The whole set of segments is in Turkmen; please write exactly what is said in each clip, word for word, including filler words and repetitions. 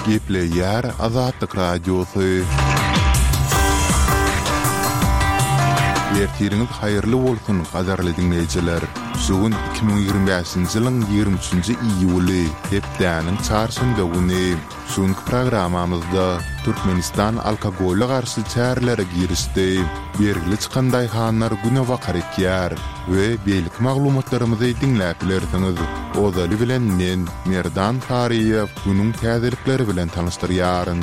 Geple yer Azadlık Radyosu. Ertiriniz hayırlı olsun qadarly dinleyijiler. Bugün iki bin ýygrimi beşinji ýylyň ýygrimi üçinji iýuly, hepdäniň çarşamba güni. Şuňky programamyzda Türkmenistan alkogolle garşy çärlere girişdi. Bergili çykanday hanlar güne wakar ekýär we beýlik maglumatlarymyzy dinläp bilersiňiz. Ozaly bilen men Merdan Tariýew günüň täzelikleri bilen tanıştyrýaryn.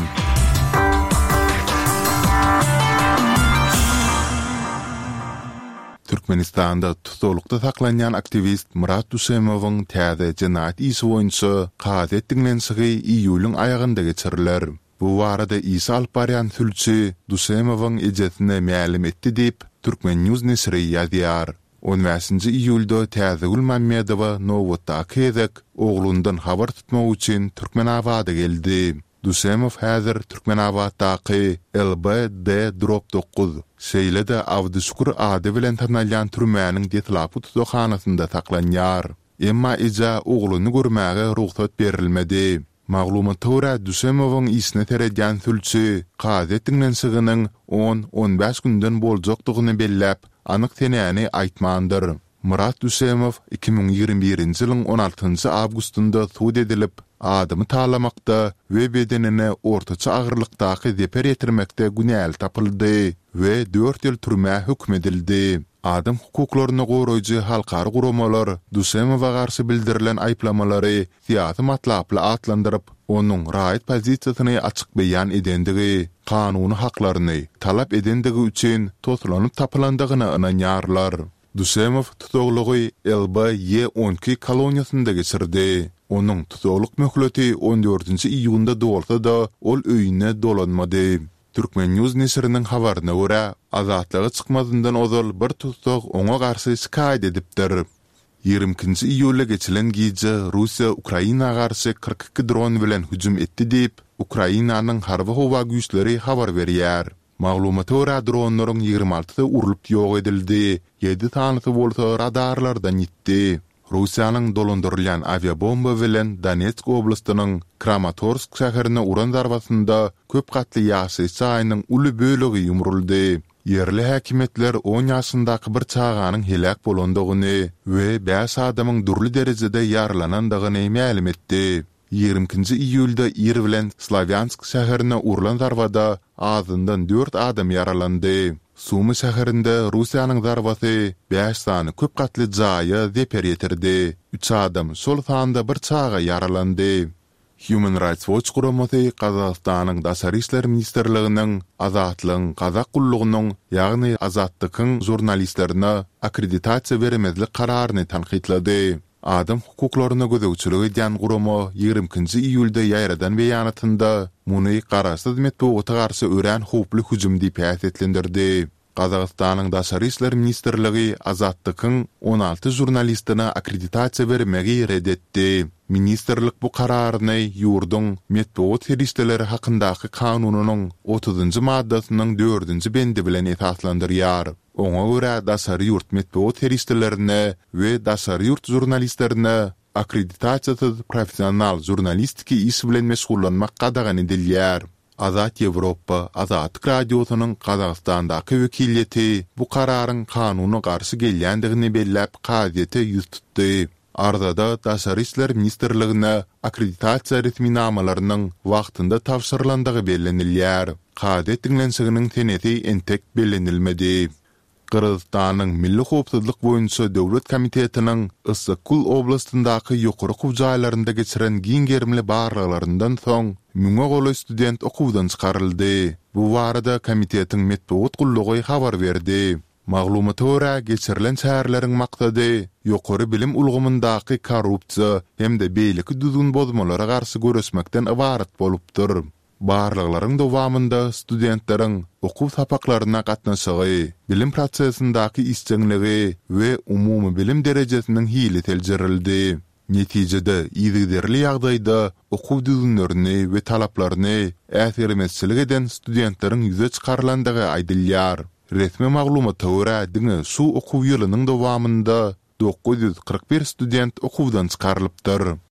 Türkmenistanda tutulukda saklanyan aktivist Murat Dusemowyň täze jinayet isi boýunça qaza etdiňlenşigi iýulyň aýagynda geçiriler. Bu barada isi alyp barýan sülçi Dusemowyň ejesine mälim etdi diýip Türkmen News nesri ýazýar. on beşinji iýulda Täzegül Mammedowa Nowotda kezek oglundan habar tutmak üçin Türkmenabada geldi. Dusemow häzir Türkmenabaddaky L B D dokuz şeýlede Awduşkur ady bilen tanalýan türmäniň detlapy tutaqhanasynda saklanýar. Emma eja ogluny görmäge ruhsat berilmedi. Maglumat töre Dusemowyň isine teredýän sülçi qaza etdiňlenşiginiň on on beş günden boljakdygyny belläp anyk tenäni aýtmandyr. Murat Dusemow iki bin ýygrimi birinji ýylyň on altynjy awgustynda suud edilip adamy talamakda we bedenine ortaça agyrlykdaky zeper etirmekde günäl tapyldy we dört ýyl türme hükm edildi. Adam hukuklaryny goraýjy halkary guramalar Dusemowa garşy bildirilen aýplamalary siýasy matlaply atlandyryp, onuň raýat pozisiýasyny açyk beýan edendigi, kanuny haklaryny talap edendigi üçin toslanyp tapylandygyny ynanýarlar. Dusemow tutuglugy L B Y on iki koloniýasynda geçirdi. Onuň tutukluk möhleti on dördünji iýunda dolsa da ol öýüne dolanmady. Türkmen News nesriniň habaryna görä, azatlygy çykmazyndan ozal bir tutuk oňa garşy şikayet edipdir. ýygrimi ikinji iýulda geçilen gije Russiýa Ukraina garşy kırk iki dron bilen hüjüm etdi diýip Ukrainanyň harby howa güýçleri habar berýär. Maglumata görä dronlaryň ýygrimi altyda urulyp ýok edildi. ýedi tanysy bolsa radarlardan gitdi. Russiýanyň dolandyrylýan aviabomba bilen Donetsk oblastynyň Kramatorsk şäherine uran zarbasynda köp gatly ýaşy çaýynyň uly bölegi ýumruldy. Yerli häkimetler on ýaşyndaky bir çaganyň helak bolandygyny we beş adamyň durly derejede ýaralanandygyny mälim etdi. ýygrimi ikinji iýulda Ir bilen Slavyansk şäherine urulan zarbada azyndan dört adam yaralandy. Sumy şäherinde Russiýanyň zarbasy beş sany köp gatly jaýy zeper ýetirdi. üç adam şol sanda bir çaga yaralandy. Human Rights Watch guramasy Kazakstanyň Daşary işler ministrliginiň azatlygyň Kazak gullugynyň ýagny azatlygyň jurnalistlerine akkreditasiýa bermezlik kararyny tanqidlady. Adam hukuklaryna gözegçilik edýän gurama ýygrimi ikinji iýulda ýaýradan beýanatynda muny garaşsyz metbuata garşy ören howply hüjüm diýip häsiýetlendirdi. Kazakstanyň Daşary işler ministrligi azatlygyň on alty jurnalistine akkreditasiýa bermegi reddetdi. Ministrlik bu kararyny ýurduň metbuat herişdeleri hakyndaky kanunynyň otuzunjy maddasynyň dördünji bendi bilen esaslandyrýar. Oňa görä Daşary ýurt metbuat herişdelerine we Daşary ýurt jurnalistlerine akkreditasiýasyz professional jurnalistiki iş bilen meşgullanmak gadagan edilýär. Azat Ýewropa, Azatlyk Radiosynyň Kazakstandaky wekiliýeti bu kararyň kanuny garşy gelýändigini belläp gazetede ýüz tutdy. Arzada Daşary işler ministrligine akkreditasiýa resminamalarynyň wagtynda tapşyrylandygy bellenilýär. Gazet dinlenşiginiň teneti entek bellenilmedi. Kırgızstanyň Milli Howpsuzlyk boýunça Döwlet Komitetiniň Issykul oblastyndaky ýokary howjaýlarynda geçiren giň gerimli barlaryndan soň müňe goly student okuwdan çykaryldy. Bu barada komitetiň metbuat gullugy habar berdi. Maglumata görä geçirilen şäherleriň maksady ýokary bilim ulgamyndaky korrupsiýa hemde beýleki düzgün bozmalara garşy göresmekden ibaret bolupdyr. Barlyklaryň dowamında studentleriň okuw sapaklaryna gatnaşygy, bilim prosesindaky işçiligi we umumy bilim derejesiniň hili teljirildi. Netijede ýygyderli ýagdaýda okuw düzünlerini we talaplaryny äsirmezçilik eden studentleriň ýüze çykarlandygy aýdylýar. Resmi maglumata görä diňe şu okuw ýylynyň dowamında dokuz ýüz kırk bir student okuwdan çykarylypdyr.